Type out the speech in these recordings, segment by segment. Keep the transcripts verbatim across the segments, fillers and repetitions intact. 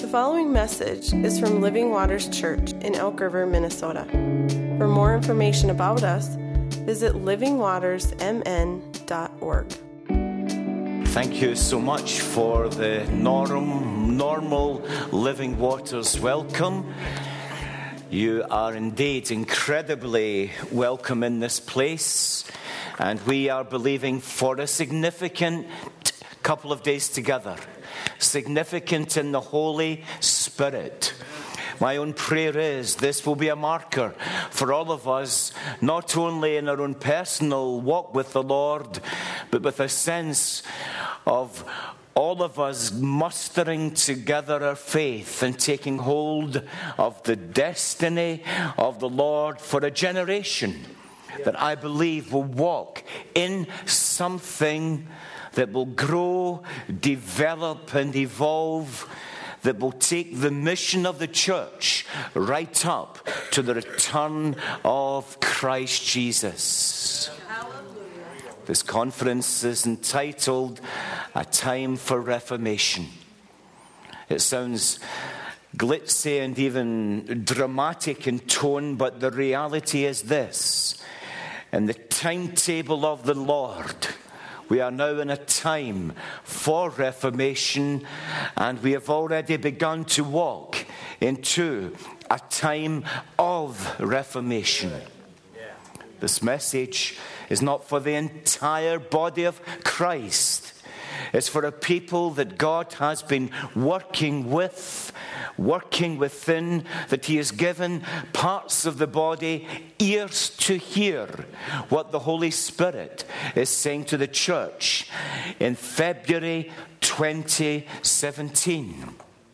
following message is from Living Waters Church in Elk River, Minnesota. For more information about us, visit living waters m n dot org. Thank you so much for the norm, normal Living Waters welcome. You are indeed incredibly welcome in this place, and we are believing for a significant couple of days together, significant in the Holy Spirit. My own prayer is this will be a marker for all of us, not only in our own personal walk with the Lord, but with a sense of all of us mustering together our faith and taking hold of the destiny of the Lord for a generation that I believe will walk in something that will grow, develop, and evolve, that will take the mission of the church right up to the return of Christ Jesus. This conference is entitled A Time for Reformation. It sounds glitzy and even dramatic in tone, but the reality is this. In the timetable of the Lord, we are now in a time for reformation, and we have already begun to walk into a time of reformation. This message is not for the entire body of Christ. It's for a people that God has been working with, working within, that He has given parts of the body ears to hear what the Holy Spirit is saying to the church in February twenty seventeen.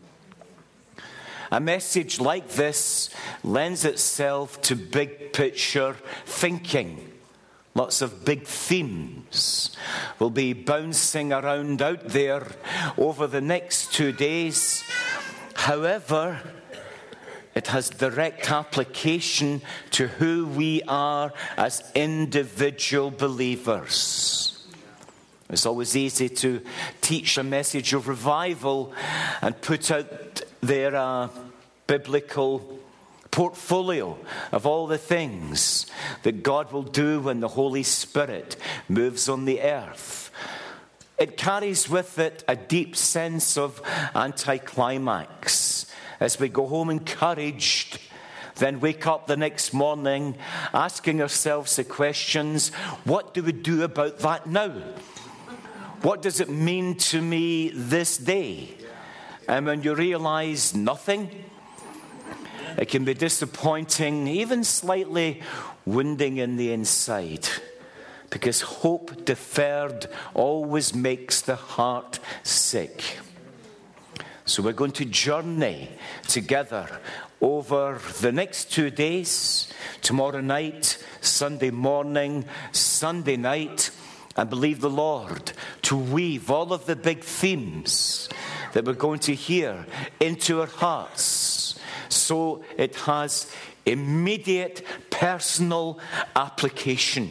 A message like this lends itself to big picture thinking. Lots of big themes will be bouncing around out there over the next two days. However, it has direct application to who we are as individual believers. It's always easy to teach a message of revival and put out there a biblical portfolio of all the things that God will do when the Holy Spirit moves on the earth. It carries with it a deep sense of anticlimax as we go home encouraged, then wake up the next morning asking ourselves the questions, what do we do about that now? What does it mean to me this day? And when you realize nothing, it can be disappointing, even slightly wounding in the inside, because hope deferred always makes the heart sick. So we're going to journey together over the next two days, tomorrow night, Sunday morning, Sunday night, and believe the Lord to weave all of the big themes that we're going to hear into our hearts, so it has immediate personal application.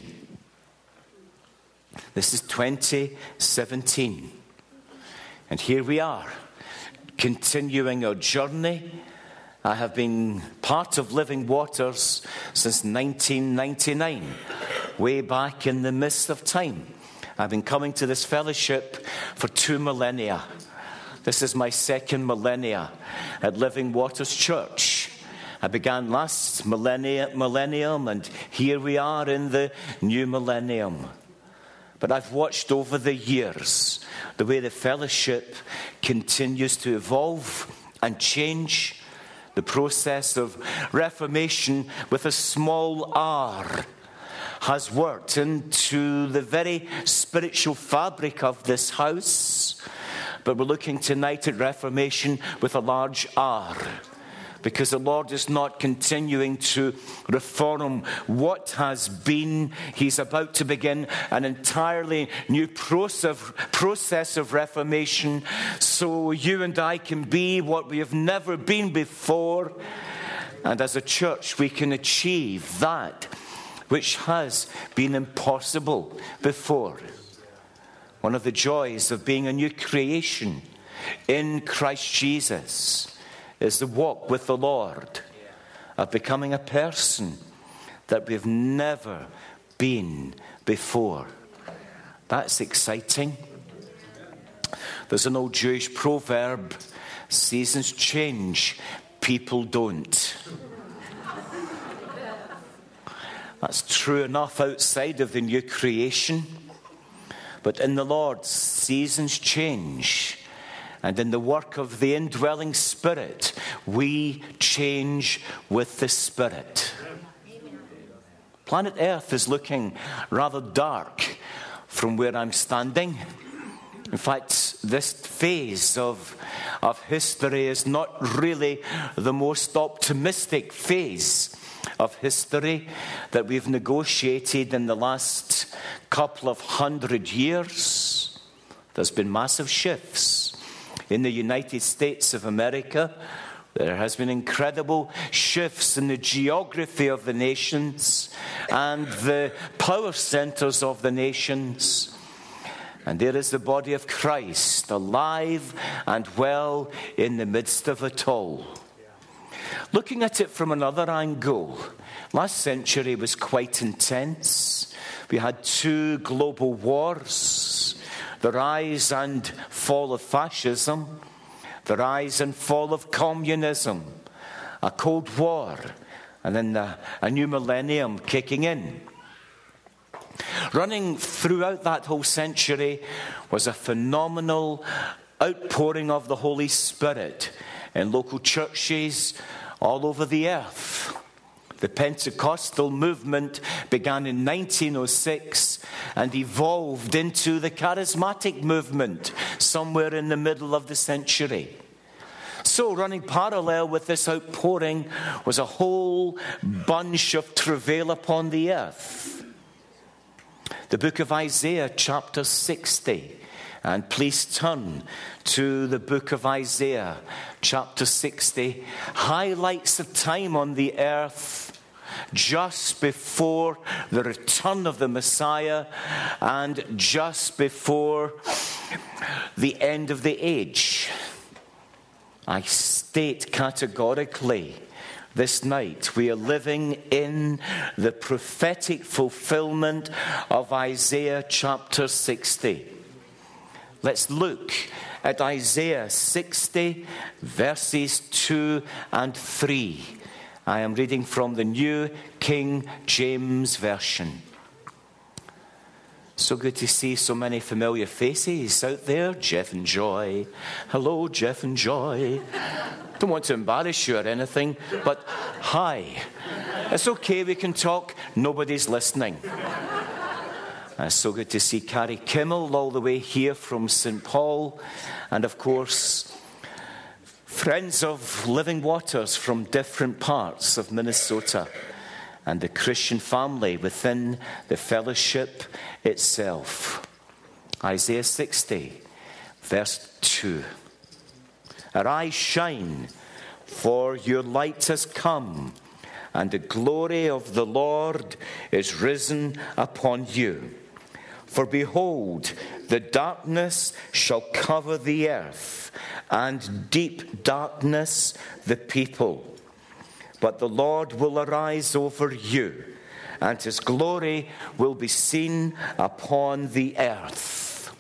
This is twenty seventeen. And here we are, continuing our journey. I have been part of Living Waters since nineteen ninety-nine, way back in the midst of time. I've been coming to this fellowship for two millennia. This is my second millennia at Living Waters Church. I began last millennia, millennium, and here we are in the new millennium. But I've watched over the years the way the fellowship continues to evolve and change. The process of reformation with a small r has worked into the very spiritual fabric of this house. But we're looking tonight at reformation with a large R, because the Lord is not continuing to reform what has been. He's about to begin an entirely new process, process of reformation, so you and I can be what we have never been before. And as a church, we can achieve that which has been impossible before. One of the joys of being a new creation in Christ Jesus is the walk with the Lord, of becoming a person that we've never been before. That's exciting. There's an old Jewish proverb, seasons change, people don't. That's true enough outside of the new creation. But in the Lord, seasons change. And in the work of the indwelling Spirit, we change with the Spirit. Planet Earth is looking rather dark from where I'm standing. In fact, this phase of, of history is not really the most optimistic phase of history that we've negotiated in the last couple of hundred years. There's been massive shifts. In the United States of America, there has been incredible shifts in the geography of the nations and the power centers of the nations. And there is the body of Christ, alive and well in the midst of it all. Looking at it from another angle, last century was quite intense. We had two global wars, the rise and fall of fascism, the rise and fall of communism, a Cold War, and then the, a new millennium kicking in. Running throughout that whole century was a phenomenal outpouring of the Holy Spirit in local churches all over the earth. The Pentecostal movement began in nineteen oh six and evolved into the charismatic movement somewhere in the middle of the century. So running parallel with this outpouring was a whole bunch of travail upon the earth. The book of Isaiah, chapter sixty. And please turn to the book of Isaiah, chapter sixty. Highlights a time on the earth just before the return of the Messiah and just before the end of the age. I state categorically this night, we are living in the prophetic fulfillment of Isaiah chapter sixty. Let's look at Isaiah sixty, verses two and three. I am reading from the New King James Version. So good to see so many familiar faces out there. Jeff and Joy. Hello, Jeff and Joy. Don't want to embarrass you or anything, but hi. It's okay, we can talk. Nobody's listening. It's so good to see Carrie Kimmel all the way here from Saint Paul. And of course, friends of Living Waters from different parts of Minnesota. And the Christian family within the fellowship itself. Isaiah sixty, verse two. Arise, shine, for your light has come, and the glory of the Lord is risen upon you. For behold, the darkness shall cover the earth, and deep darkness the people. But the Lord will arise over you, and his glory will be seen upon the earth.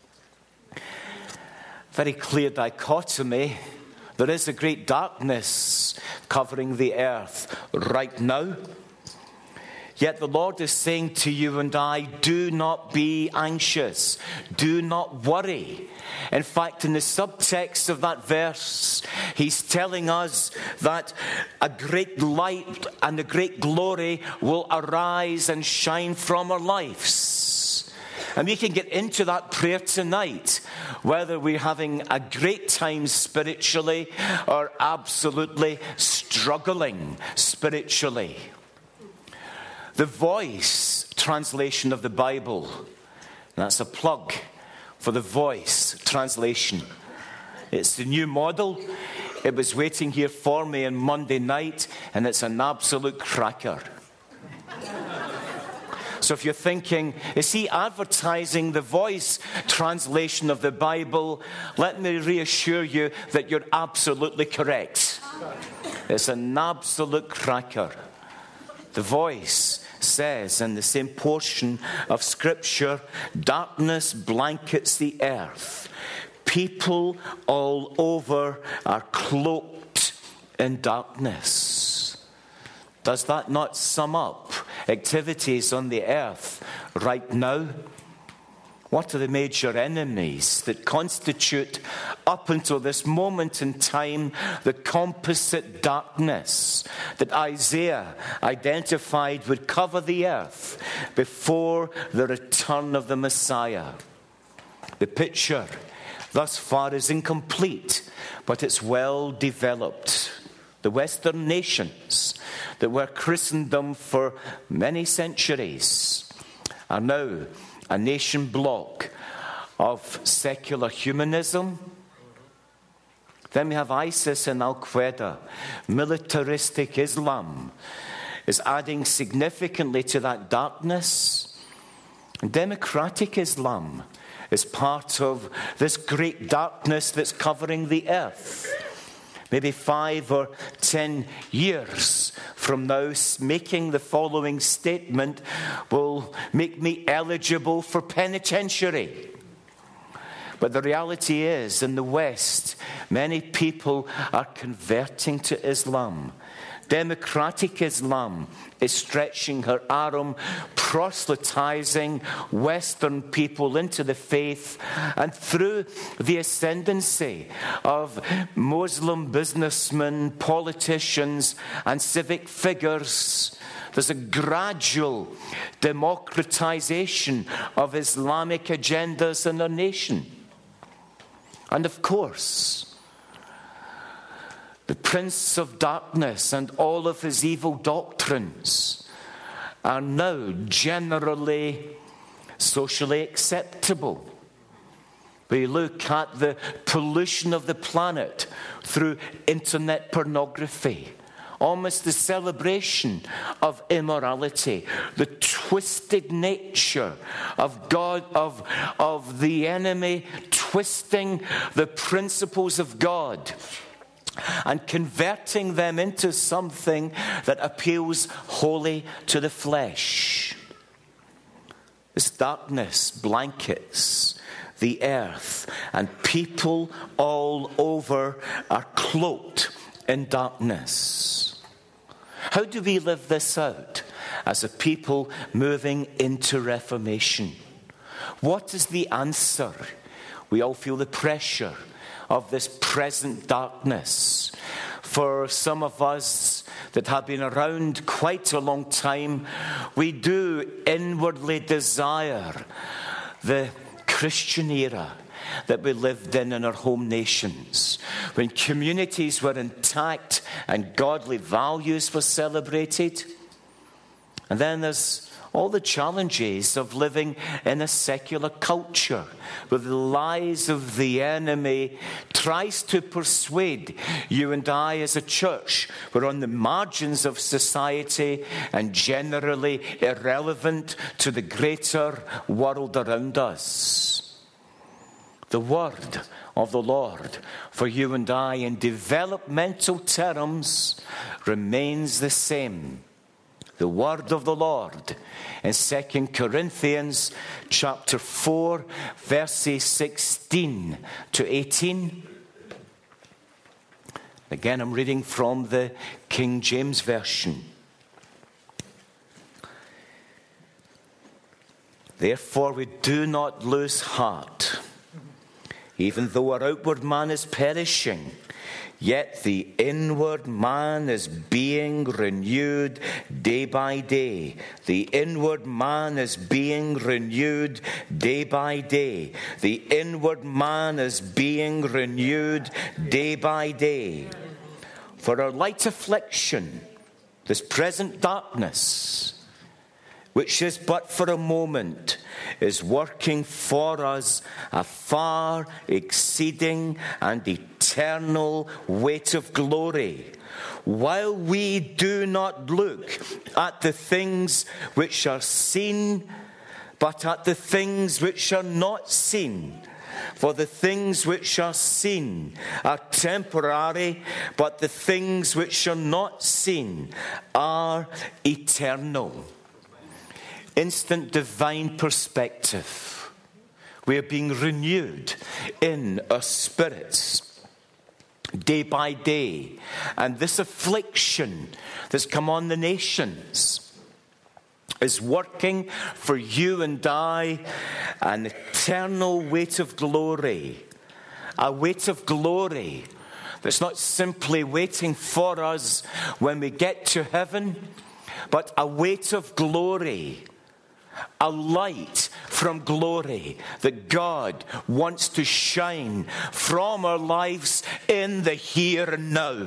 Very clear dichotomy. There is a great darkness covering the earth right now. Yet the Lord is saying to you and I, do not be anxious. Do not worry. In fact, in the subtext of that verse, he's telling us that a great light and a great glory will arise and shine from our lives. And we can get into that prayer tonight, whether we're having a great time spiritually or absolutely struggling spiritually. The Voice translation of the Bible, that's a plug for the Voice translation. It's the new model. It was waiting here for me on Monday night, and it's an absolute cracker. So if you're thinking, is he advertising the Voice translation of the Bible? Let me reassure you that you're absolutely correct. It's an absolute cracker. The voice says in the same portion of Scripture, darkness blankets the earth. People all over are cloaked in darkness. Does that not sum up activities on the earth right now? What are the major enemies that constitute, up until this moment in time, the composite darkness that Isaiah identified would cover the earth before the return of the Messiah? The picture thus far is incomplete, but it's well developed. The Western nations that were Christendom for many centuries are now a nation bloc of secular humanism. Then we have ISIS and Al-Qaeda. Militaristic Islam is adding significantly to that darkness. And democratic Islam is part of this great darkness that's covering the earth. Maybe five or ten years from now, making the following statement will make me eligible for penitentiary. But the reality is, in the West, many people are converting to Islam. Democratic Islam is stretching her arm, proselytizing Western people into the faith, and through the ascendancy of Muslim businessmen, politicians, and civic figures, there's a gradual democratization of Islamic agendas in our nation. And of course, the Prince of Darkness and all of his evil doctrines are now generally socially acceptable. We look at the pollution of the planet through internet pornography, almost the celebration of immorality, the twisted nature of God, of, of the enemy twisting the principles of God and converting them into something that appeals wholly to the flesh. This darkness blankets the earth, and people all over are cloaked in darkness. How do we live this out as a people moving into Reformation? What is the answer? We all feel the pressure of this present darkness. For some of us that have been around quite a long time, we do inwardly desire the Christian era that we lived in in our home nations, when communities were intact and godly values were celebrated. And then there's all the challenges of living in a secular culture where the lies of the enemy tries to persuade you and I as a church we're on the margins of society and generally irrelevant to the greater world around us. The word of the Lord for you and I in developmental terms remains the same. The word of the Lord in Second Corinthians chapter four, verses sixteen to eighteen. Again, I'm reading from the King James Version. Therefore we do not lose heart, even though our outward man is perishing. Yet the inward man is being renewed day by day. The inward man is being renewed day by day. The inward man is being renewed day by day. For our light affliction, this present darkness, which is but for a moment, is working for us a far exceeding and eternal weight of glory, while we do not look at the things which are seen, but at the things which are not seen. For the things which are seen are temporary, but the things which are not seen are eternal. Instant divine perspective. We are being renewed in our spirits day by day. And this affliction that's come on the nations is working for you and I an eternal weight of glory. A weight of glory that's not simply waiting for us when we get to heaven, but a weight of glory, a light from glory that God wants to shine from our lives in the here and now.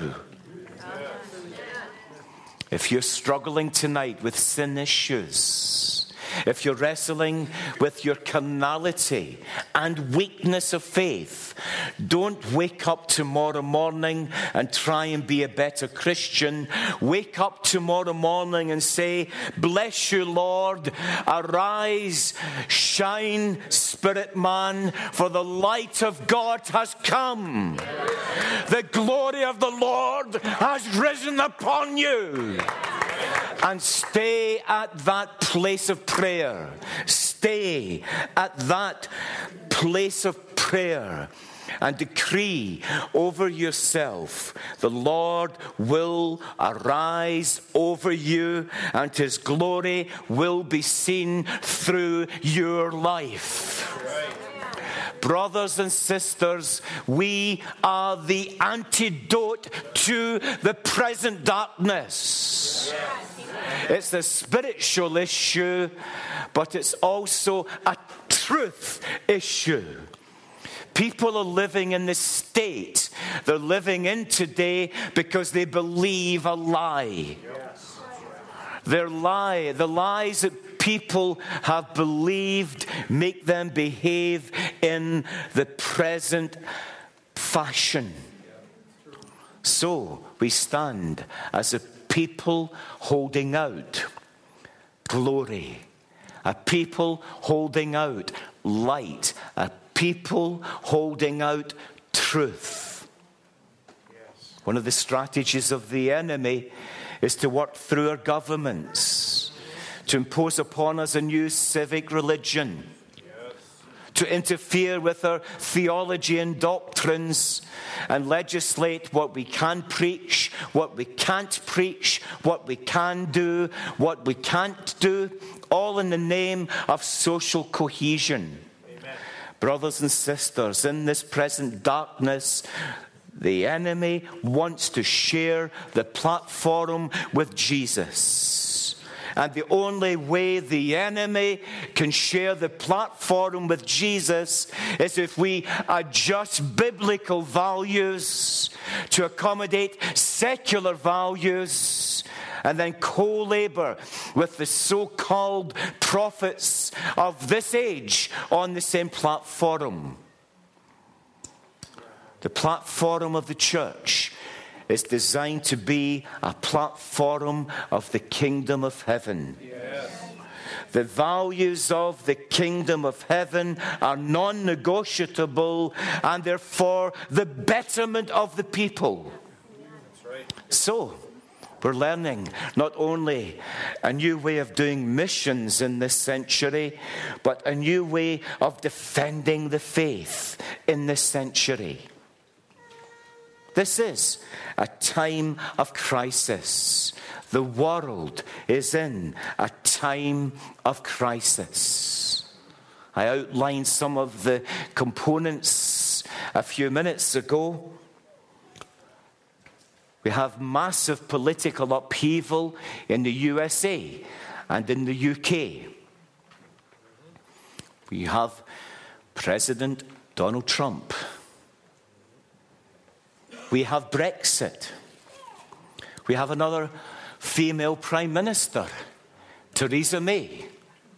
If you're struggling tonight with sin issues, if you're wrestling with your carnality and weakness of faith, don't wake up tomorrow morning and try and be a better Christian. Wake up tomorrow morning and say, bless you, Lord. Arise, shine, spirit man, for the light of God has come. The glory of the Lord has risen upon you. And stay at that place of prayer. Stay at that place of prayer and decree over yourself, the Lord will arise over you and his glory will be seen through your life. Brothers and sisters, we are the antidote to the present darkness. It's a spiritual issue, but it's also a truth issue. People are living in this state they're living in today because they believe a lie. Their lie, the lies that people have believed make them behave in the present fashion. So we stand as a people holding out glory, a people holding out light, a people holding out truth. One of the strategies of the enemy is to work through our governments, to impose upon us a new civic religion, to interfere with our theology and doctrines and legislate what we can preach, what we can't preach, what we can do, what we can't do, all in the name of social cohesion. Amen. Brothers and sisters, in this present darkness, the enemy wants to share the platform with Jesus. And the only way the enemy can share the platform with Jesus is if we adjust biblical values to accommodate secular values and then co-labor with the so-called prophets of this age on the same platform. The platform of the church is designed to be a platform of the kingdom of heaven. Yes. The values of the kingdom of heaven are non-negotiable and they're for the betterment of the people. That's right. So, we're learning not only a new way of doing missions in this century, but a new way of defending the faith in this century. This is a time of crisis. The world is in a time of crisis. I outlined some of the components a few minutes ago. We have massive political upheaval in the U S A and in the U K. We have President Donald Trump. We have Brexit. We have another female Prime Minister, Theresa May.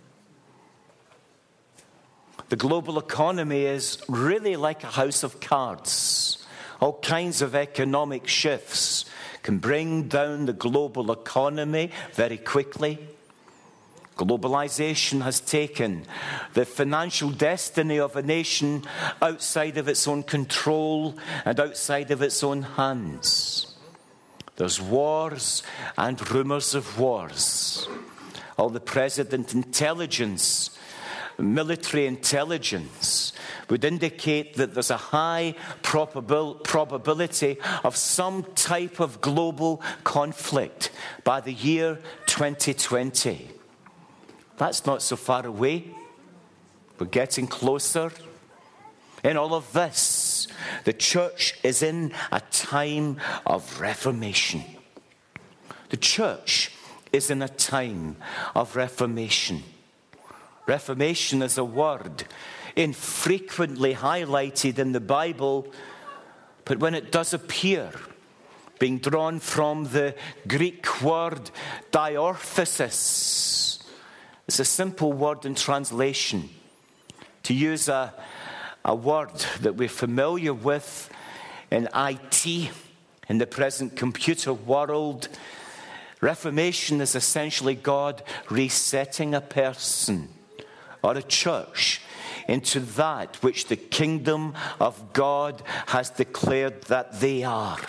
The global economy is really like a house of cards. All kinds of economic shifts can bring down the global economy very quickly. Globalization has taken the financial destiny of a nation outside of its own control and outside of its own hands. There's wars and rumors of wars. All the president intelligence, military intelligence, would indicate that there's a high probabil- probability of some type of global conflict by the year twenty twenty. That's not so far away. We're getting closer. In all of this, the church is in a time of reformation. The church is in a time of reformation. Reformation is a word infrequently highlighted in the Bible, but when it does appear, being drawn from the Greek word diorthesis, it's a simple word in translation. To use a, a word that we're familiar with in I T, in the present computer world, reformation is essentially God resetting a person or a church into that which the kingdom of God has declared that they are.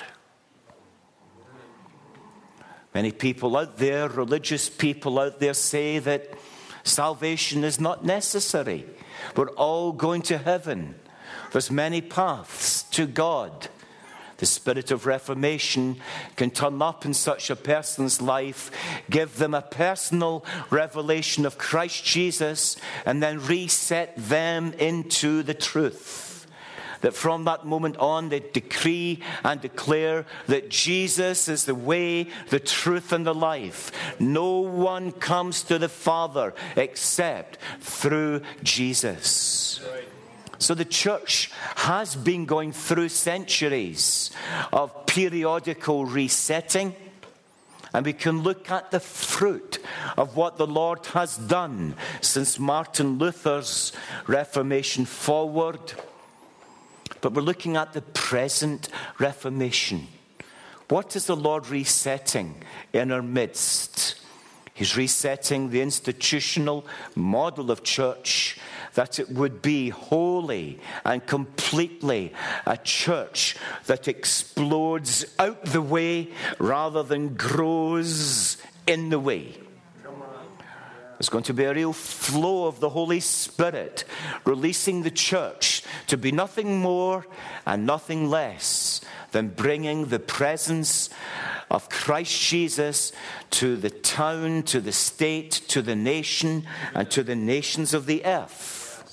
Many people out there, religious people out there, say that salvation is not necessary. We're all going to heaven. There's many paths to God. The spirit of reformation can turn up in such a person's life, give them a personal revelation of Christ Jesus, and then reset them into the truth. That from that moment on, they decree and declare that Jesus is the way, the truth, and the life. No one comes to the Father except through Jesus. Right. So the church has been going through centuries of periodical resetting, and we can look at the fruit of what the Lord has done since Martin Luther's Reformation forward. But we're looking at the present Reformation. What is the Lord resetting in our midst? He's resetting the institutional model of church, that it would be wholly and completely a church that explodes out the way rather than grows in the way. There's going to be a real flow of the Holy Spirit releasing the church to be nothing more and nothing less than bringing the presence of Christ Jesus to the town, to the state, to the nation, and to the nations of the earth.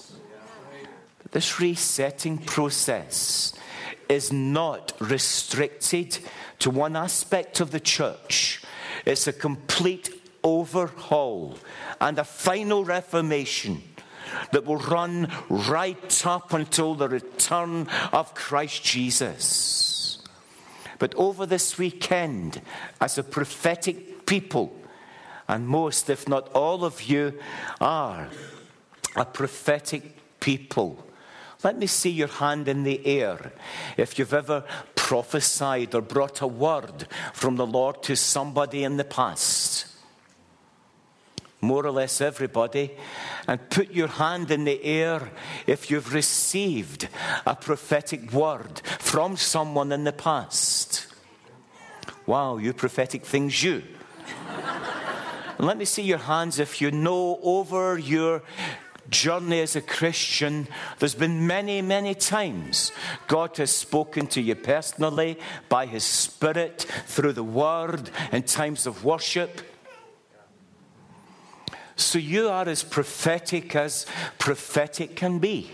This resetting process is not restricted to one aspect of the church. It's a complete overhaul and a final reformation that will run right up until the return of Christ Jesus. But over this weekend, as a prophetic people, and most, if not all of you, are a prophetic people, let me see your hand in the air if you've ever prophesied or brought a word from the Lord to somebody in the past. More or less everybody. And put your hand in the air if you've received a prophetic word from someone in the past. Wow, you prophetic things, you. And let me see your hands if you know over your journey as a Christian, there's been many, many times God has spoken to you personally by His Spirit through the Word in times of worship. So you are as prophetic as prophetic can be.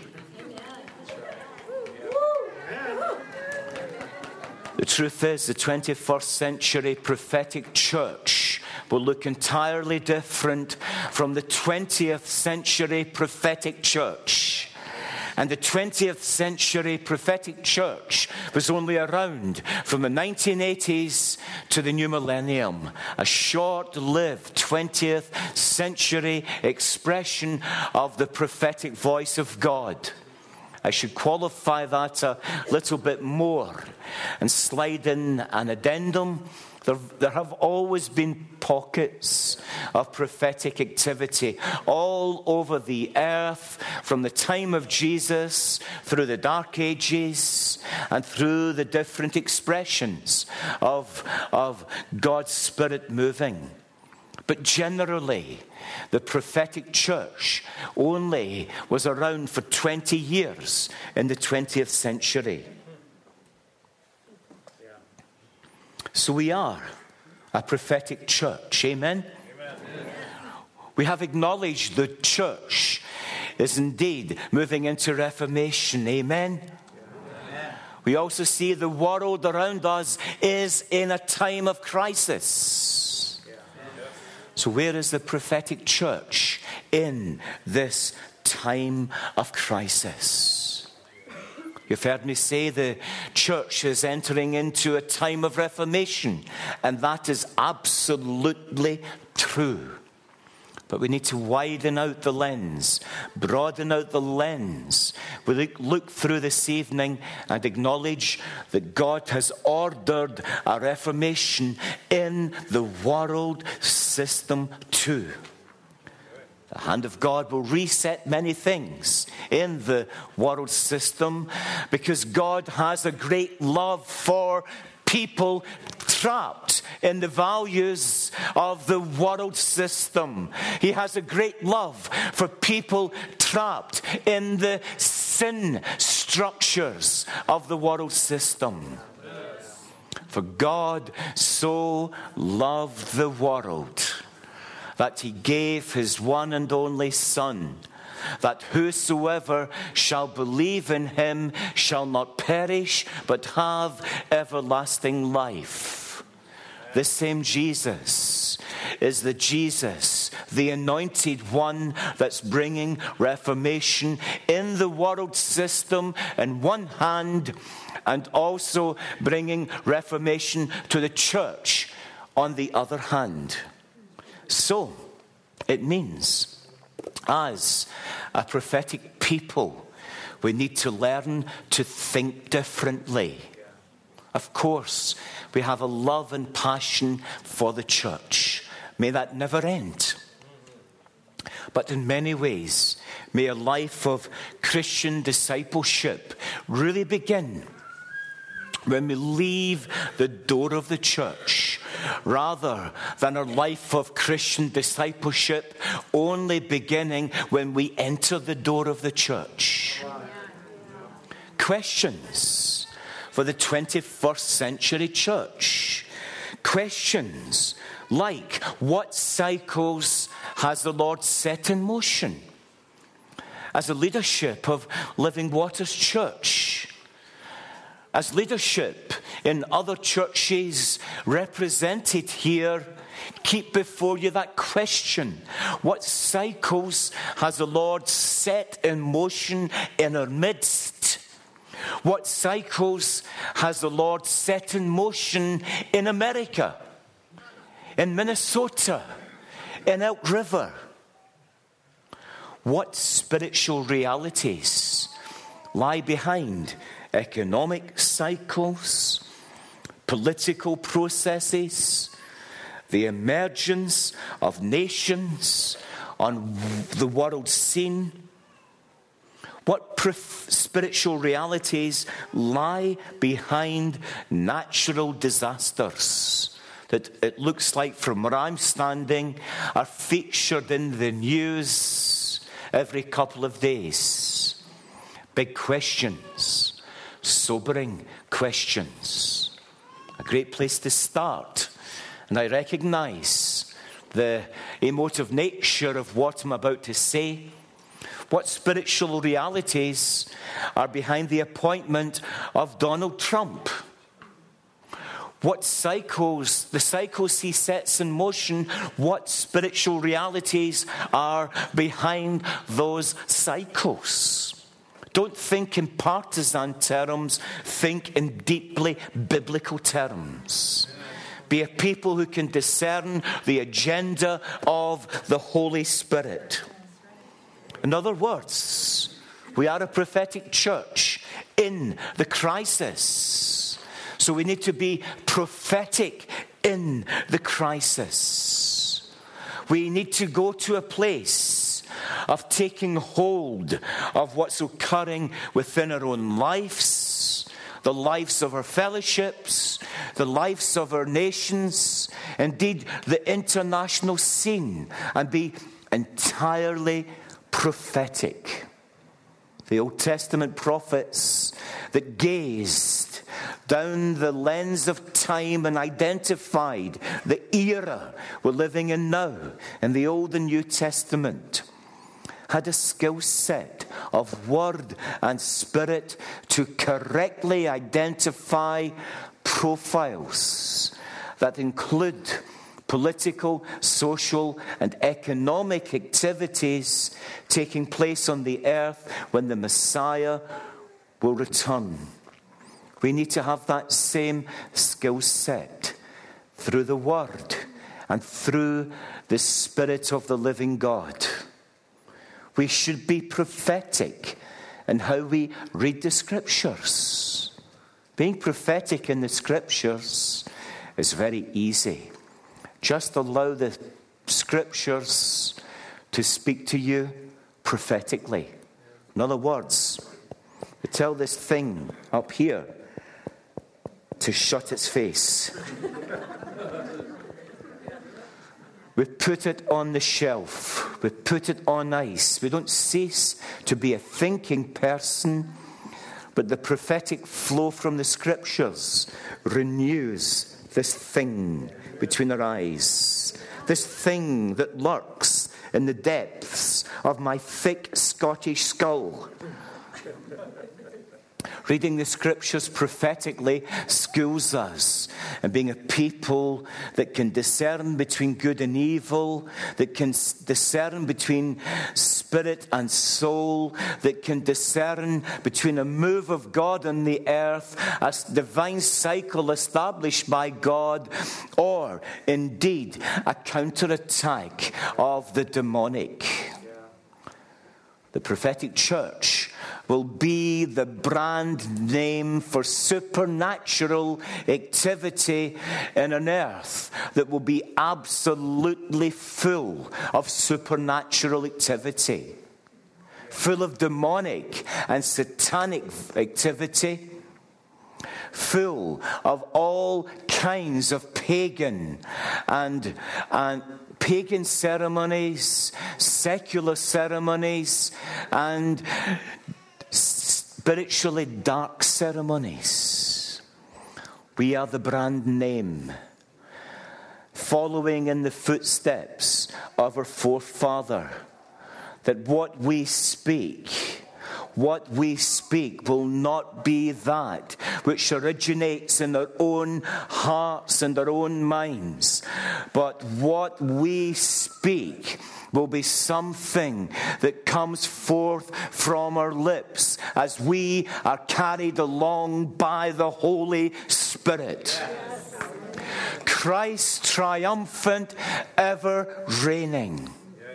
The truth is, the twenty-first century prophetic church will look entirely different from the twentieth century prophetic church. And the twentieth century prophetic church was only around from the nineteen eighties to the new millennium. A short-lived twentieth century expression of the prophetic voice of God. I should qualify that a little bit more and slide in an addendum. There, there have always been pockets of prophetic activity all over the earth, from the time of Jesus, through the Dark Ages, and through the different expressions of, of God's Spirit moving. But generally, the prophetic church only was around for twenty years in the twentieth century. So we are a prophetic church. Amen? Amen? We have acknowledged the church is indeed moving into Reformation. Amen? Amen? We also see the world around us is in a time of crisis. So where is the prophetic church in this time of crisis? You've heard me say the church is entering into a time of reformation, and that is absolutely true. But we need to widen out the lens, broaden out the lens. We look, look through this evening and acknowledge that God has ordered a reformation in the world system too. The hand of God will reset many things in the world system because God has a great love for people trapped in the values of the world system. He has a great love for people trapped in the sin structures of the world system. For God so loved the world that he gave his one and only Son, that whosoever shall believe in him shall not perish, but have everlasting life. This same Jesus is the Jesus, the anointed one that's bringing reformation in the world system in one hand, and also bringing reformation to the church on the other hand. So, it means, as a prophetic people, we need to learn to think differently. Of course, we have a love and passion for the church. May that never end. But in many ways, may a life of Christian discipleship really begin when we leave the door of the church, rather than our life of Christian discipleship only beginning when we enter the door of the church. Questions for the twenty-first century church. Questions like, what cycles has the Lord set in motion? As a leadership of Living Waters Church, as leadership in other churches represented here, keep before you that question. What cycles has the Lord set in motion in our midst? What cycles has the Lord set in motion in America, in Minnesota, in Elk River? What spiritual realities lie behind economic cycles, political processes, the emergence of nations on the world scene? What prof- spiritual realities lie behind natural disasters that it looks like from where I'm standing are featured in the news every couple of days? Big questions. Sobering questions. A great place to start. And I recognize the emotive nature of what I'm about to say. What spiritual realities are behind the appointment of Donald Trump? What cycles, the cycles he sets in motion, what spiritual realities are behind those cycles? Don't think in partisan terms, think in deeply biblical terms. Be a people who can discern the agenda of the Holy Spirit. In other words, We are a prophetic church in the crisis. So we need to be prophetic in the crisis. We need to go to a place of taking hold of what's occurring within our own lives, the lives of our fellowships, the lives of our nations, indeed the international scene, and be entirely prophetic. The Old Testament prophets that gazed down the lens of time and identified the era we're living in now in the Old and New Testament had a skill set of word and spirit to correctly identify profiles that include political, social, and economic activities taking place on the earth when the Messiah will return. We need to have that same skill set through the Word and through the Spirit of the living God. We should be prophetic in how we read the Scriptures. Being prophetic in the Scriptures is very easy. Just allow the Scriptures to speak to you prophetically. In other words, we tell this thing up here to shut its face. We put it on the shelf. We put it on ice. We don't cease to be a thinking person, but the prophetic flow from the Scriptures renews this thing between our eyes, this thing that lurks in the depths of my thick Scottish skull. Reading the Scriptures prophetically schools us in being a people that can discern between good and evil, that can discern between spirit and soul, that can discern between a move of God on the earth, a divine cycle established by God, or indeed a counterattack of the demonic. The prophetic church will be the brand name for supernatural activity in an earth that will be absolutely full of supernatural activity, full of demonic and satanic activity, full of all kinds of pagan and and pagan ceremonies, secular ceremonies, and spiritually dark ceremonies. We are the brand name, following in the footsteps of our forefather, that what we speak What we speak will not be that which originates in our own hearts and our own minds, but what we speak will be something that comes forth from our lips as we are carried along by the Holy Spirit. Yes. Christ triumphant, ever reigning.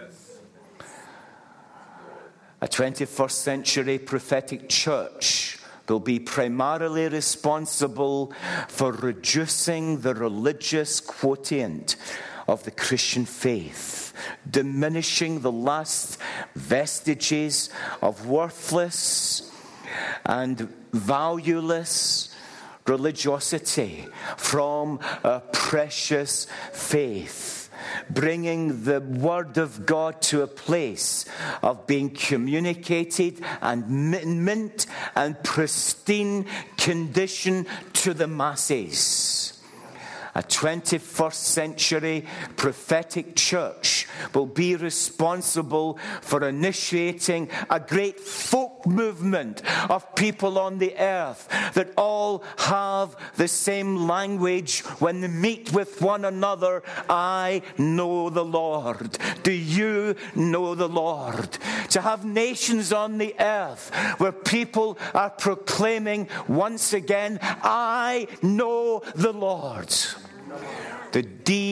A twenty-first century prophetic church will be primarily responsible for reducing the religious quotient of the Christian faith, diminishing the last vestiges of worthless and valueless religiosity from a precious faith, bringing the Word of God to a place of being communicated and mint and pristine condition to the masses. A twenty-first century prophetic church will be responsible for initiating a great folk movement of people on the earth that all have the same language when they meet with one another. I know the Lord. Do you know the Lord? To have nations on the earth where people are proclaiming once again, I know the Lord. The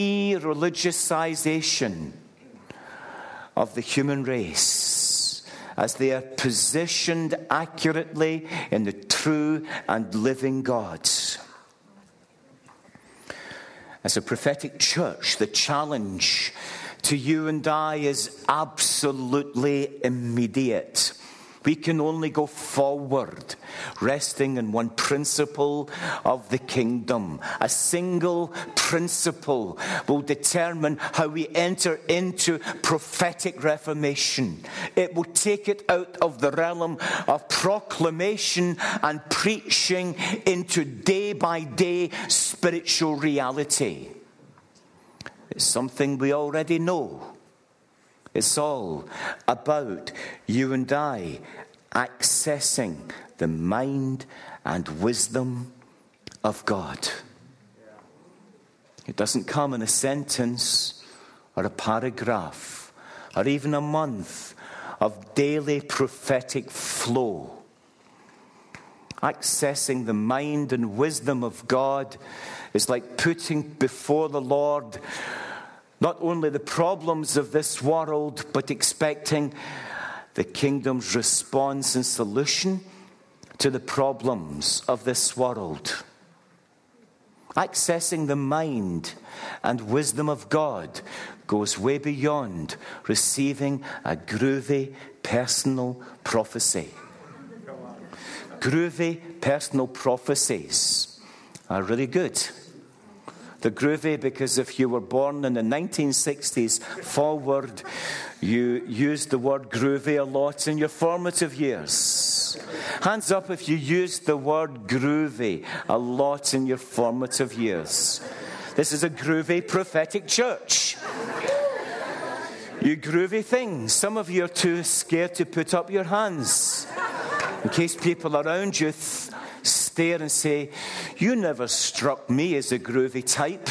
de-religiousization of the human race as they are positioned accurately in the true and living God. As a prophetic church, the challenge to you and I is absolutely immediate. We can only go forward, resting in one principle of the kingdom. A single principle will determine how we enter into prophetic reformation. It will take it out of the realm of proclamation and preaching into day-by-day spiritual reality. It's something we already know. It's all about you and I accessing the mind and wisdom of God. It doesn't come in a sentence or a paragraph or even a month of daily prophetic flow. Accessing the mind and wisdom of God is like putting before the Lord not only the problems of this world, but expecting the kingdom's response and solution to the problems of this world. Accessing the mind and wisdom of God goes way beyond receiving a groovy personal prophecy. Groovy personal prophecies are really good. They're groovy because if you were born in the nineteen sixties forward, you used the word groovy a lot in your formative years. Hands up if you used the word groovy a lot in your formative years. This is a groovy prophetic church. You groovy things. Some of you are too scared to put up your hands. In case people around you th- stare and say, "You never struck me as a groovy type."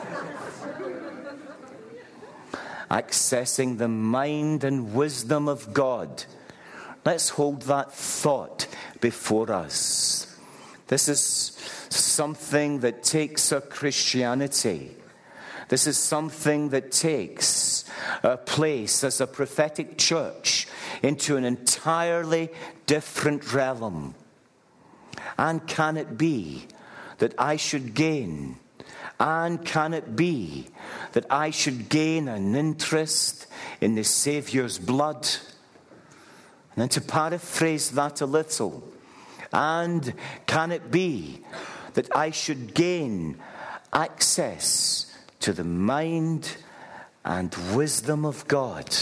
Accessing the mind and wisdom of God. Let's hold that thought before us. This is something that takes our Christianity. This is something that takes our place as a prophetic church into an entirely different realm. And can it be that I should gain? And can it be that I should gain an interest in the Saviour's blood? And then to paraphrase that a little, and can it be that I should gain access to the mind and wisdom of God?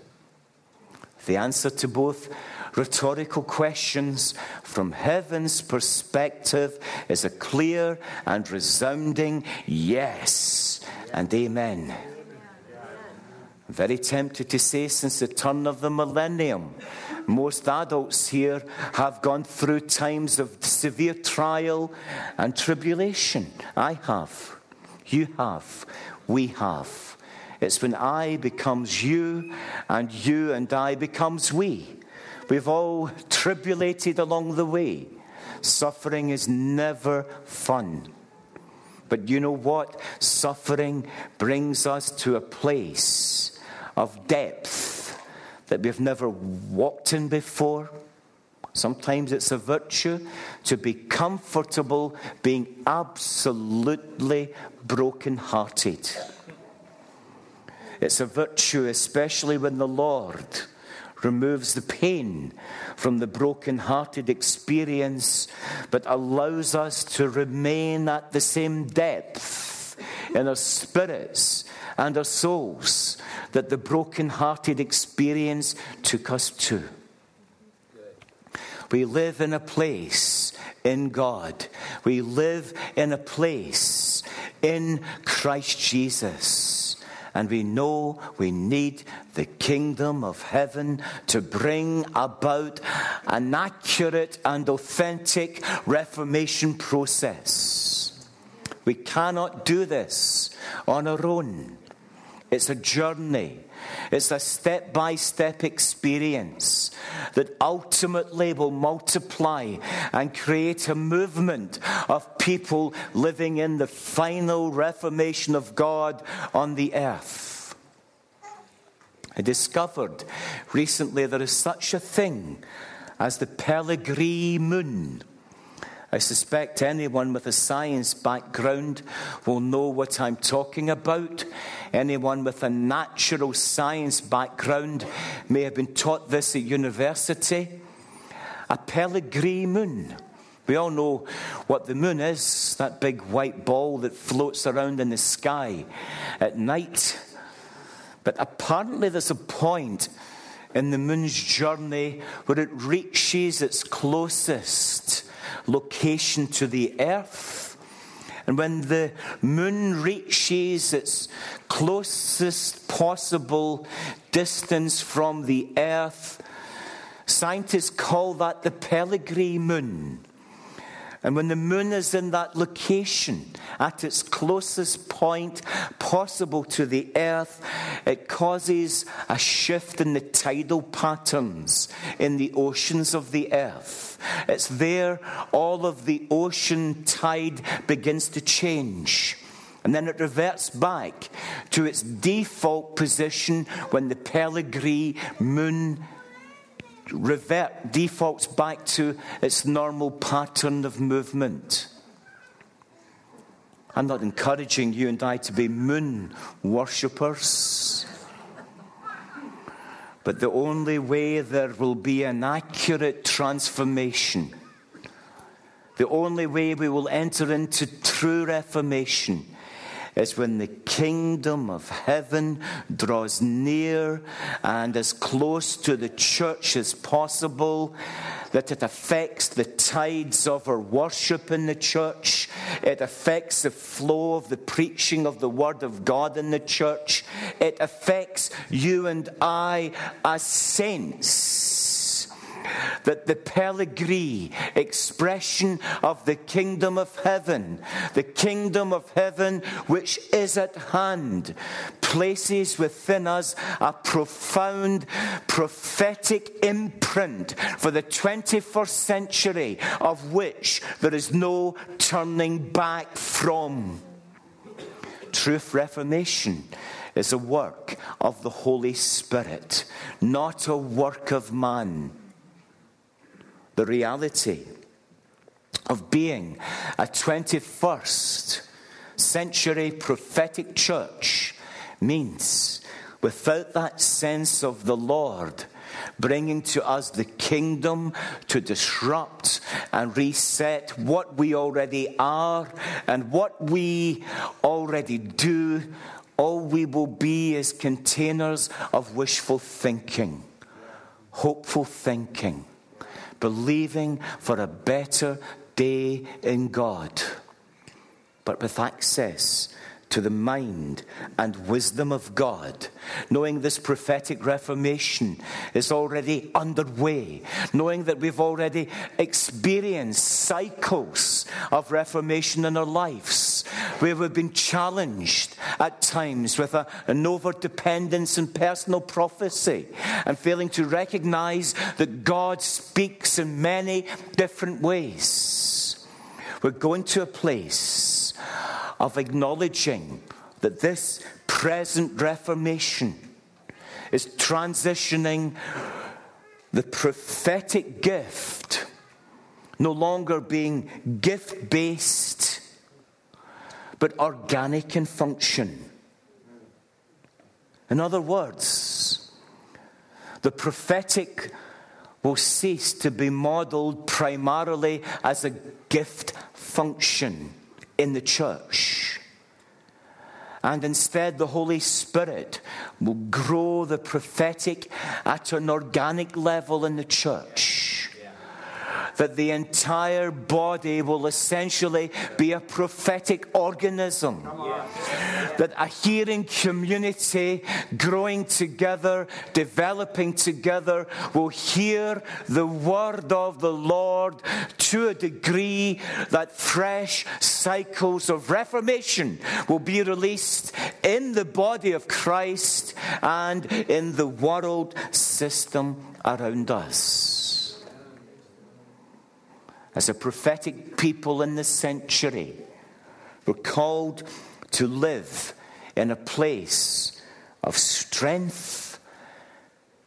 The answer to both rhetorical questions from heaven's perspective is a clear and resounding yes and amen. I'm very tempted to say since the turn of the millennium, most adults here have gone through times of severe trial and tribulation. I have. You have. We have. It's when I becomes you and you and I becomes we. We've all tribulated along the way. Suffering is never fun. But you know what? Suffering brings us to a place of depth that we've never walked in before. Sometimes it's a virtue to be comfortable being absolutely broken-hearted. It's a virtue, especially when the Lord removes the pain from the broken-hearted experience, but allows us to remain at the same depth in our spirits and our souls that the broken-hearted experience took us to. We live in a place in God. We live in a place in Christ Jesus. And we know we need the kingdom of heaven to bring about an accurate and authentic reformation process. We cannot do this on our own. It's a journey. It's a step-by-step experience that ultimately will multiply and create a movement of people living in the final reformation of God on the earth. I discovered recently there is such a thing as the Peregrine moon. I suspect anyone with a science background will know what I'm talking about. Anyone with a natural science background may have been taught this at university. A Peregrine moon. We all know what the moon is, that big white ball that floats around in the sky at night. But apparently there's a point in the moon's journey where it reaches its closest location to the earth. And when the moon reaches its closest possible distance from the earth, scientists call that the Peregrine moon. And when the moon is in that location, at its closest point possible to the earth, it causes a shift in the tidal patterns in the oceans of the earth. It's there all of the ocean tide begins to change. And then it reverts back to its default position when the Peregrine moon revert defaults back to its normal pattern of movement. I'm not encouraging you and I to be moon worshippers, but the only way there will be an accurate transformation, the only way we will enter into true reformation, is when the kingdom of heaven draws near and as close to the church as possible, that it affects the tides of our worship in the church. It affects the flow of the preaching of the word of God in the church. It affects you and I as saints. That the Peregrine expression of the kingdom of heaven, the kingdom of heaven which is at hand, places within us a profound prophetic imprint for the twenty-first century, of which there is no turning back from. Truth reformation is a work of the Holy Spirit, not a work of man. The reality of being a twenty-first century prophetic church means, without that sense of the Lord bringing to us the kingdom to disrupt and reset what we already are and what we already do, all we will be is containers of wishful thinking, hopeful thinking, believing for a better day in God, but with access to the mind and wisdom of God, knowing this prophetic reformation is already underway, knowing that we've already experienced cycles of reformation in our lives, where we've been challenged at times with a, an over-dependence in personal prophecy and failing to recognize that God speaks in many different ways. We're going to a place of acknowledging that this present reformation is transitioning the prophetic gift, no longer being gift-based, but organic in function. In other words, the prophetic will cease to be modeled primarily as a gift function in the church. And instead, the Holy Spirit will grow the prophetic at an organic level in the church. That the entire body will essentially be a prophetic organism. That a hearing community growing together, developing together, will hear the word of the Lord to a degree that fresh cycles of reformation will be released in the body of Christ and in the world system around us. As a prophetic people in this century, we're called to live in a place of strength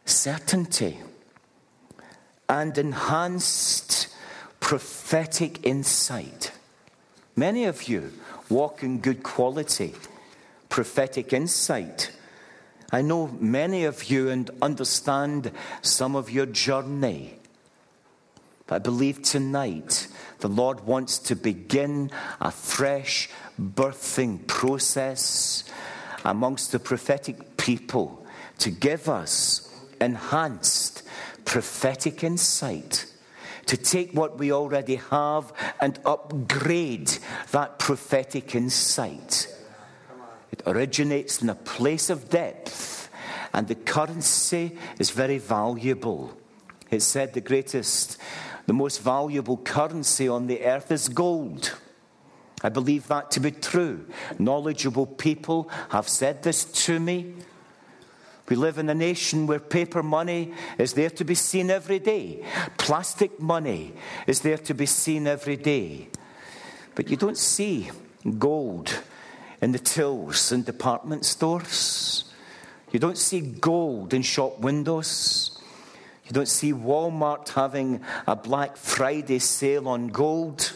certainty and enhanced prophetic insight. Many of you walk in good quality prophetic insight. I know many of you and understand some of your journey. But I believe tonight the Lord wants to begin a fresh birthing process amongst the prophetic people to give us enhanced prophetic insight, to take what we already have and upgrade that prophetic insight. It originates in a place of depth, and the currency is very valuable. It's said the greatest, the most valuable currency on the earth is gold. I believe that to be true. Knowledgeable people have said this to me. We live in a nation where paper money is there to be seen every day. Plastic money is there to be seen every day. But you don't see gold in the tills in department stores. You don't see gold in shop windows. You don't see Walmart having a Black Friday sale on gold.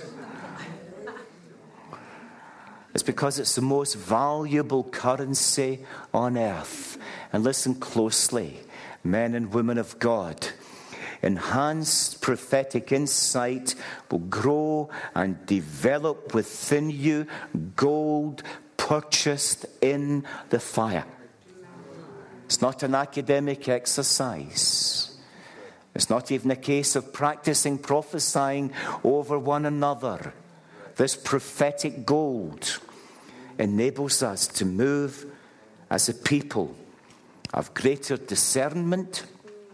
It's because it's the most valuable currency on earth. And listen closely, men and women of God. Enhanced prophetic insight will grow and develop within you gold purchased in the fire. It's not an academic exercise. It's not even a case of practicing prophesying over one another. This prophetic gold enables us to move as a people of greater discernment,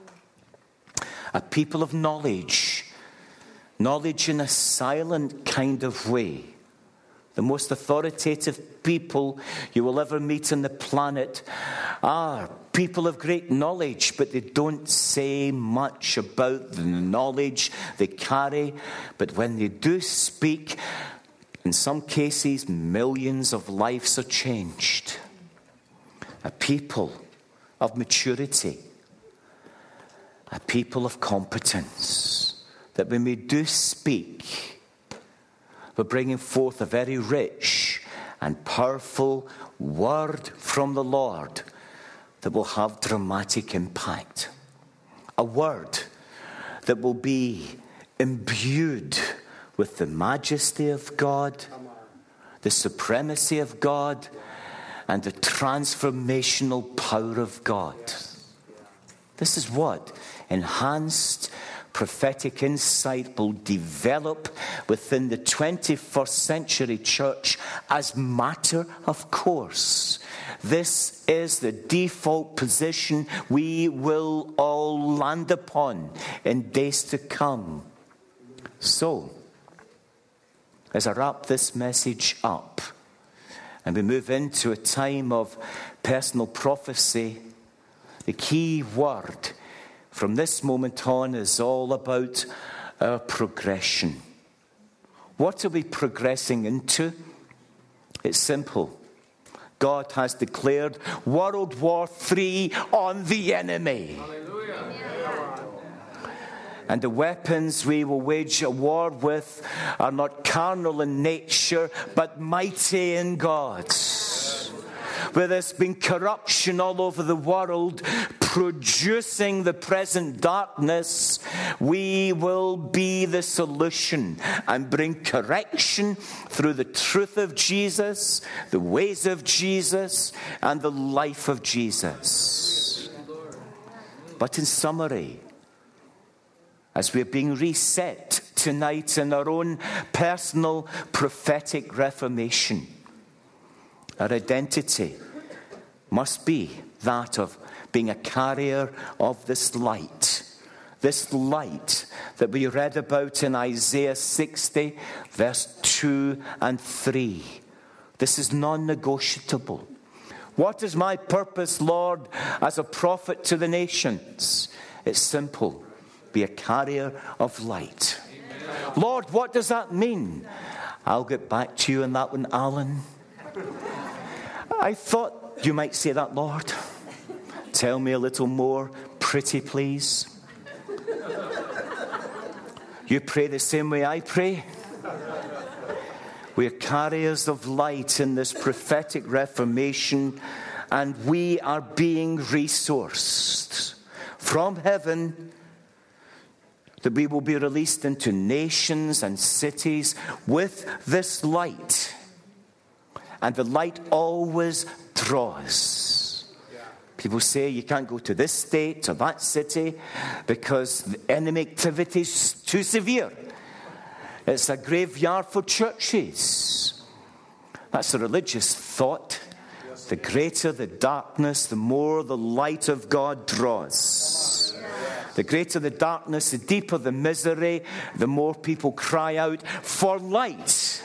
a people of knowledge, knowledge in a silent kind of way. The most authoritative people you will ever meet on the planet are people of great knowledge, but they don't say much about the knowledge they carry. But when they do speak, in some cases, millions of lives are changed. A people of maturity, a people of competence, that when we do speak, we're bringing forth a very rich and powerful word from the Lord that will have dramatic impact. A word that will be imbued with the majesty of God, the supremacy of God, and the transformational power of God. This is what enhanced prophetic insight will develop within the twenty-first century church as matter of course. This is the default position we will all land upon in days to come. So, as I wrap this message up and we move into a time of personal prophecy, the key word from this moment on is all about our progression. What are we progressing into? It's simple. God has declared World War Three on the enemy. Hallelujah. And the weapons we will wage a war with are not carnal in nature, but mighty in God. Where there's been corruption all over the world, producing the present darkness, we will be the solution and bring correction through the truth of Jesus, the ways of Jesus, and the life of Jesus. But in summary, as we're being reset tonight in our own personal prophetic reformation, our identity must be that of being a carrier of this light. This light that we read about in Isaiah sixty, verse two and three. This is non-negotiable. What is my purpose, Lord, as a prophet to the nations? It's simple. Be a carrier of light. Amen. Lord, what does that mean? I'll get back to you on that one, Alan. I thought you might say that, Lord. Tell me a little more pretty, please? You pray the same way I pray? We're carriers of light in this prophetic reformation, and we are being resourced from heaven that we will be released into nations and cities with this light. And the light always draws. People say you can't go to this state or that city because the enemy activity is too severe. It's a graveyard for churches. That's a religious thought. The greater the darkness, the more the light of God draws. The greater the darkness, the deeper the misery, the more people cry out for light.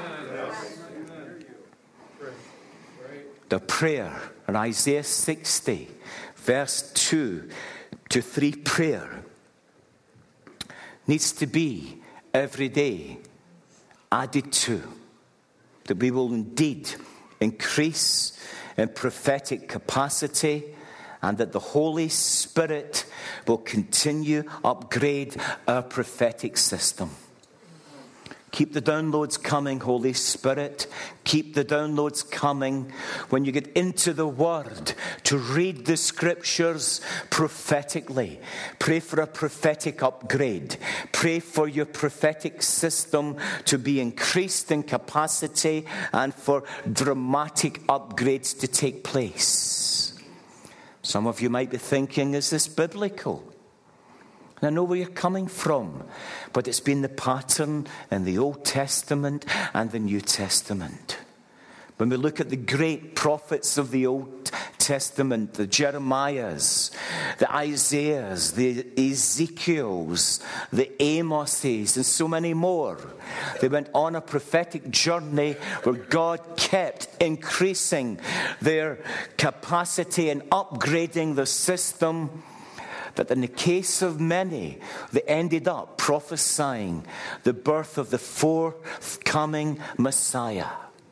The prayer in Isaiah sixty, verse two to three prayer needs to be every day added to, that we will indeed increase in prophetic capacity, and that the Holy Spirit will continue upgrade our prophetic system. Keep the downloads coming, Holy Spirit. Keep the downloads coming when you get into the Word to read the Scriptures prophetically. Pray for a prophetic upgrade. Pray for your prophetic system to be increased in capacity and for dramatic upgrades to take place. Some of you might be thinking, is this biblical? And I know where you're coming from, but it's been the pattern in the Old Testament and the New Testament. When we look at the great prophets of the Old Testament, the Jeremiahs, the Isaiahs, the Ezekiels, the Amoses, and so many more, they went on a prophetic journey where God kept increasing their capacity and upgrading the system. But in the case of many, they ended up prophesying the birth of the forthcoming Messiah.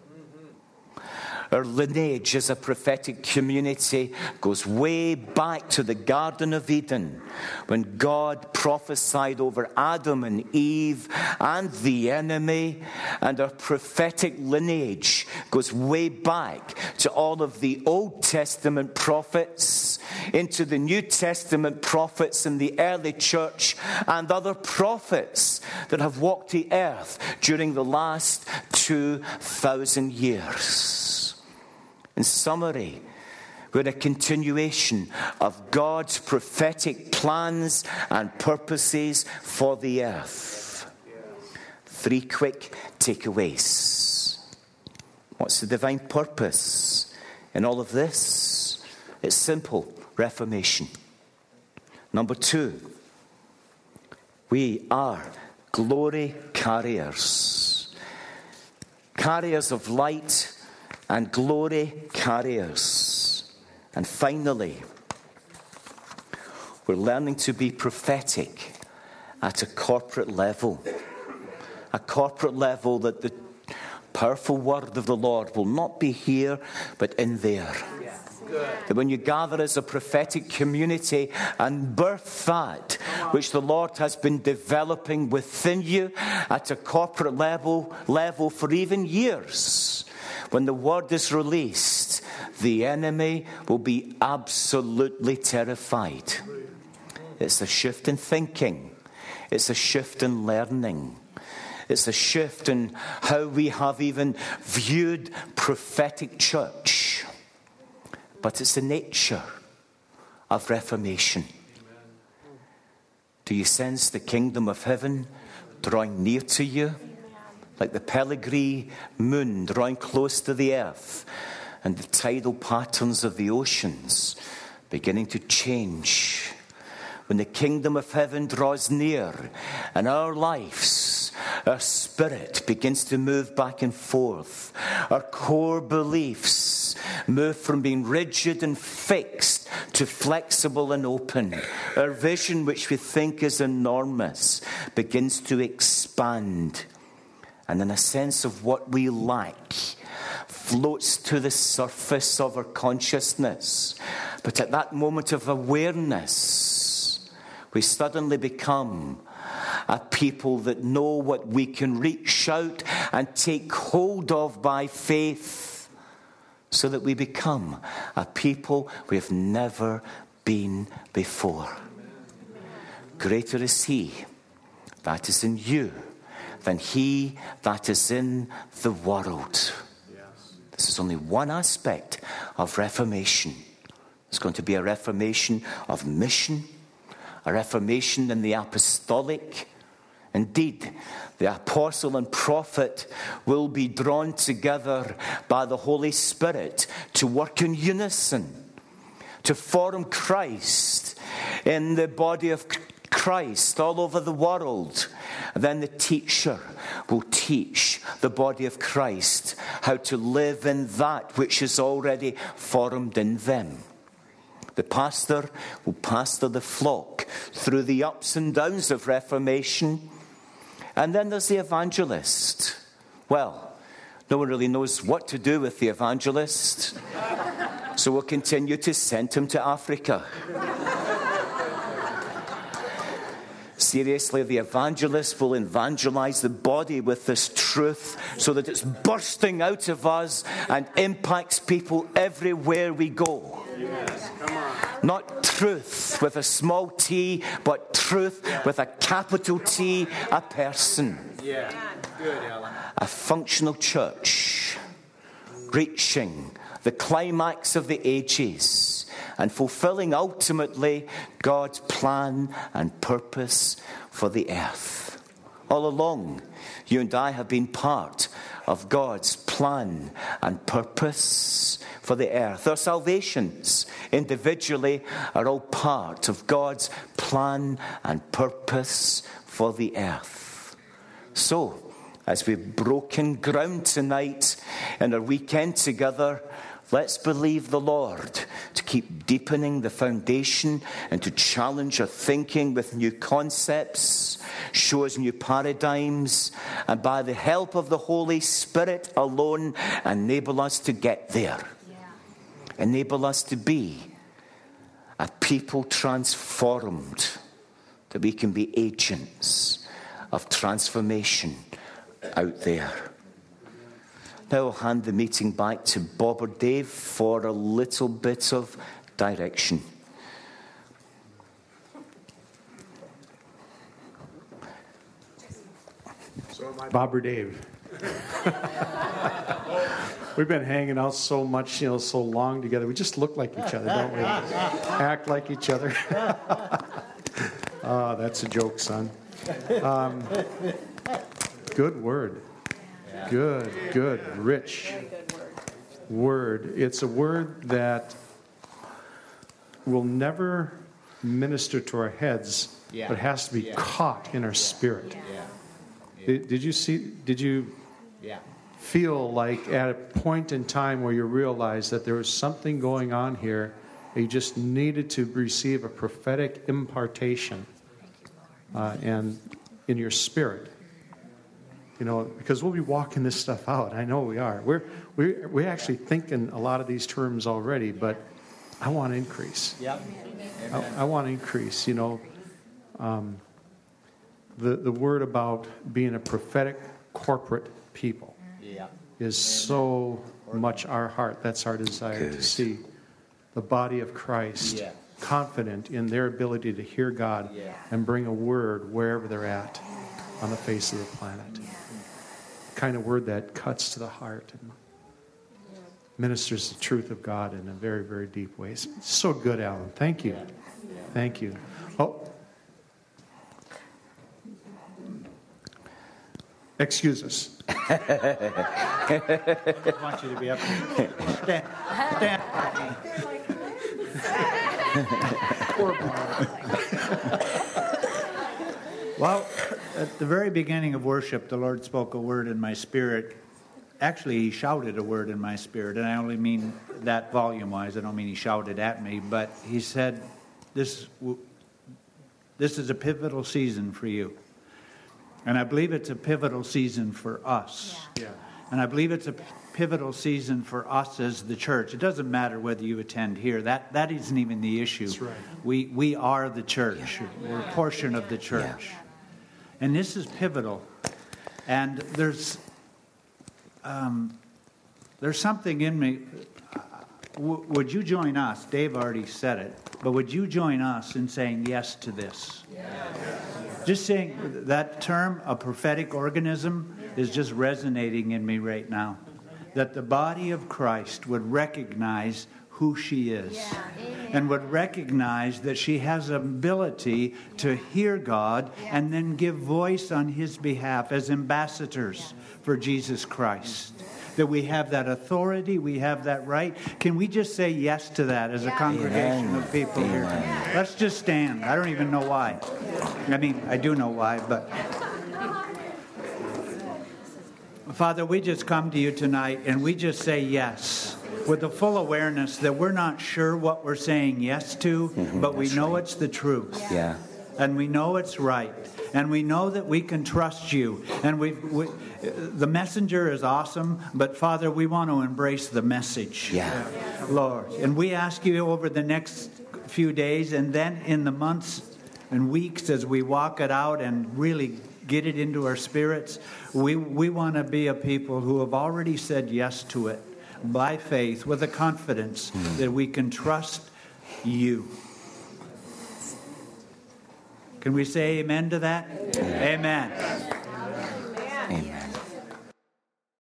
Our lineage as a prophetic community goes way back to the Garden of Eden, when God prophesied over Adam and Eve and the enemy. And our prophetic lineage goes way back to all of the Old Testament prophets, into the New Testament prophets in the early church, and other prophets that have walked the earth during the last two thousand years. In summary, we're a continuation of God's prophetic plans and purposes for the earth. Three quick takeaways. What's the divine purpose in all of this? It's simple: reformation. Number two, we are glory carriers. Carriers of light and glory carriers. And finally, we're learning to be prophetic at a corporate level. A corporate level that the powerful word of the Lord will not be here, but in there. That when you gather as a prophetic community and birth that which the Lord has been developing within you at a corporate level, level for even years, when the word is released, the enemy will be absolutely terrified. It's a shift in thinking. It's a shift in learning. It's a shift in how we have even viewed prophetic church. But it's the nature of reformation. Do you sense the kingdom of heaven drawing near to you? Like the Pellegrini moon drawing close to the earth, and the tidal patterns of the oceans beginning to change. When the kingdom of heaven draws near in our lives, our spirit begins to move back and forth. Our core beliefs move from being rigid and fixed to flexible and open. Our vision, which we think is enormous, begins to expand. And then a sense of what we lack floats to the surface of our consciousness. But at that moment of awareness, we suddenly become a people that know what we can reach out and take hold of by faith, so that we become a people we have never been before. Greater is He that is in you than he that is in the world. This is only one aspect of Reformation. It's going to be a reformation of mission, a reformation in the apostolic. Indeed, the apostle and prophet will be drawn together by the Holy Spirit to work in unison, to form Christ in the body of Christ all over the world. Then the teacher will teach the body of Christ how to live in that which is already formed in them. The pastor will pastor the flock through the ups and downs of Reformation. And then there's the evangelist. Well, no one really knows what to do with the evangelist, so we'll continue to send him to Africa. Seriously, the evangelist will evangelize the body with this truth so that it's bursting out of us and impacts people everywhere we go. Yes, come on. Not truth with a small t, but truth with a capital T, a person. Yeah, good, Alan. A functional church reaching the climax of the ages and fulfilling ultimately God's plan and purpose for the earth. All along, you and I have been part of God's plan and purpose for the earth. Our salvations individually are all part of God's plan and purpose for the earth. So, as we've broken ground tonight in our weekend together, let's believe the Lord to keep deepening the foundation and to challenge our thinking with new concepts, show us new paradigms, and by the help of the Holy Spirit alone, enable us to get there. Yeah. Enable us to be a people transformed, that we can be agents of transformation out there. Now I'll hand the meeting back to Bob or Dave for a little bit of direction. Bob or Dave? We've been hanging out so much, you know, so long together. We just look like each other, don't we? Act like each other. Oh, that's a joke, son. Um, good word. Good, good, rich word. It's a word that will never minister to our heads, yeah. but has to be yeah. caught in our spirit. Yeah. Yeah. Did, did you see, did you yeah. feel like at a point in time where you realized that there was something going on here, that you just needed to receive a prophetic impartation uh, and in your spirit? You know, because we'll be walking this stuff out. I know we are. We're we we actually thinking a lot of these terms already, but I want to increase. Yep. I, I want to increase. You know, um, the the word about being a prophetic corporate people yeah. is so much our heart. That's our desire. Good. To see the body of Christ yeah. confident in their ability to hear God yeah. and bring a word wherever they're at on the face of the planet. Kind of word that cuts to the heart and ministers the truth of God in a very, very deep way. It's so good, Alan. Thank you. Thank you. Oh, excuse us. I want you to be up here. Stand. Stand. Poor boy. Well, at the very beginning of worship, the Lord spoke a word in my spirit. Actually, He shouted a word in my spirit, and I only mean that volume-wise. I don't mean He shouted at me, but He said, "This, this is a pivotal season for you." And I believe it's a pivotal season for us. Yeah. Yeah. And I believe it's a pivotal season for us as the church. It doesn't matter whether you attend here. That that isn't even the issue. That's right. We we are the church. Yeah. We're a portion of the church. Yeah. And this is pivotal. And there's um, there's something in me. W- would you join us? Dave already said it. But would you join us in saying yes to this? Yeah. Just saying that term, a prophetic organism, is just resonating in me right now. That the body of Christ would recognize who she is. Yeah. And would recognize that she has ability to hear God yeah. and then give voice on his behalf as ambassadors yeah. for Jesus Christ. That we have that authority, we have that right. Can we just say yes to that as a congregation Amen. Of people Amen. Here? Let's just stand. I don't even know why. I mean, I do know why, but... Father, we just come to you tonight and we just say yes with the full awareness that we're not sure what we're saying yes to, mm-hmm, but we know right. it's the truth. Yeah. And we know it's right. And we know that we can trust you. And we, we the messenger is awesome, but Father, we want to embrace the message. Yeah. Lord. And we ask you over the next few days and then in the months and weeks as we walk it out and really get it into our spirits, we we want to be a people who have already said yes to it by faith with a confidence mm. that we can trust you. Can we say amen to that? Amen. Amen.